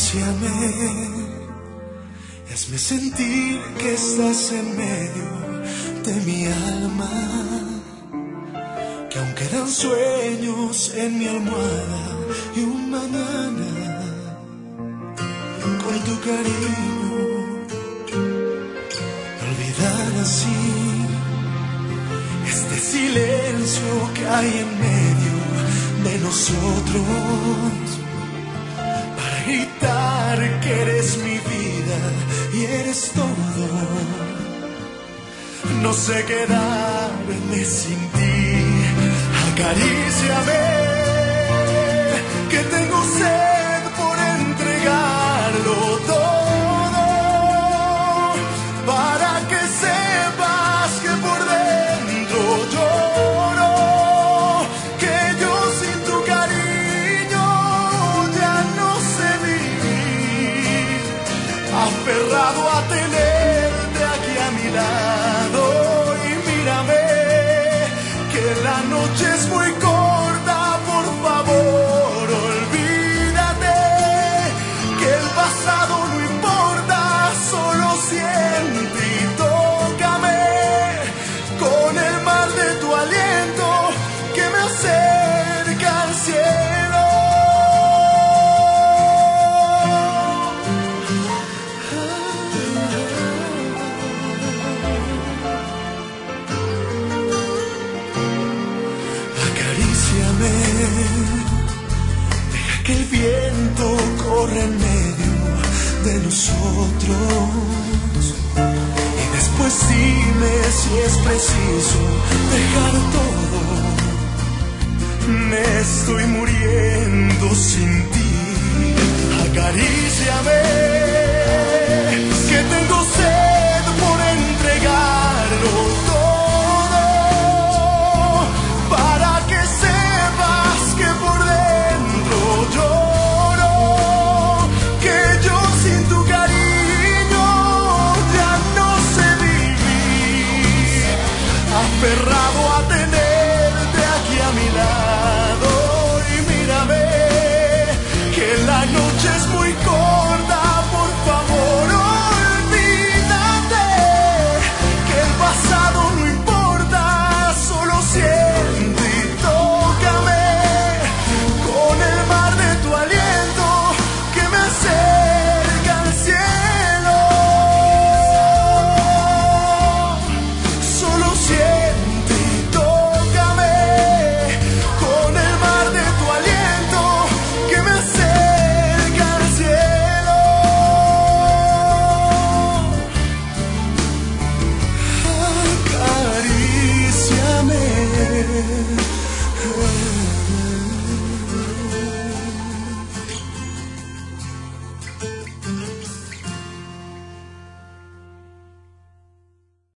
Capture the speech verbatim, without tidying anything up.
Acaríciame, hazme sentir que estás en medio de mi alma, que aún quedan sueños en mi almohada y un mañana con tu cariño olvidar así este silencio que hay en medio de nosotros, para gritar que eres mi vida y eres todo. No sé quedarme sin ti. Acaríciame, que tengo sed por entregarlo todo, para que sepas que por dentro lloro, que yo sin tu cariño ya no sé vivir, aferrado a tenerte aquí a mi lado. Y mírame, que la noche es muy corta, por favor, olvídate, que el pasado no importa, solo siente y tócame con el mar de tu aliento que me acerca al cielo. Acaríciame, deja que el viento corra en medio de nosotros, y después dime si es preciso dejar todo. Me estoy muriendo sin ti. Acaríciame,